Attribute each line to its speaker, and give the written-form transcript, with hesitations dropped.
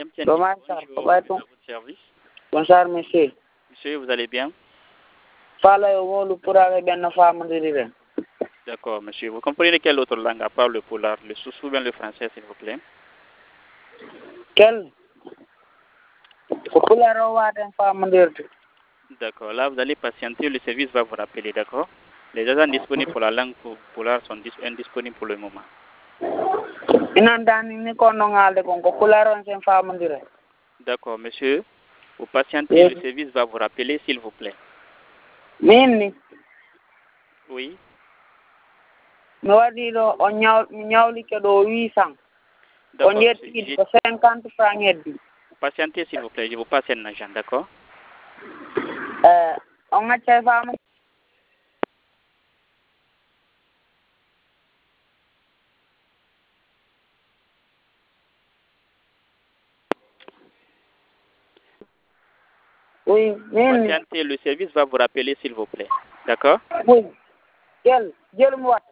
Speaker 1: Bonsoir,
Speaker 2: Bonjour, à votre service.
Speaker 1: bonsoir, monsieur.
Speaker 2: Monsieur, vous allez bien? D'accord, monsieur. Vous comprenez quelle autre langue à part le polar, le soussou ou bien le français, s'il vous plaît?
Speaker 1: Quel?
Speaker 2: D'accord, là, vous allez patienter, le service va vous rappeler, d'accord? Les agents disponibles pour la langue polar sont indisponibles pour le moment. D'accord, monsieur. Vous patientez, le service va vous rappeler, s'il vous plaît. Oui.
Speaker 1: D'accord,
Speaker 2: patientez, s'il vous plaît. Je vous passe un agent, d'accord?
Speaker 1: Oui,
Speaker 2: Patientez, le service va vous rappeler, s'il vous plaît. D'accord?
Speaker 1: Oui. Quel?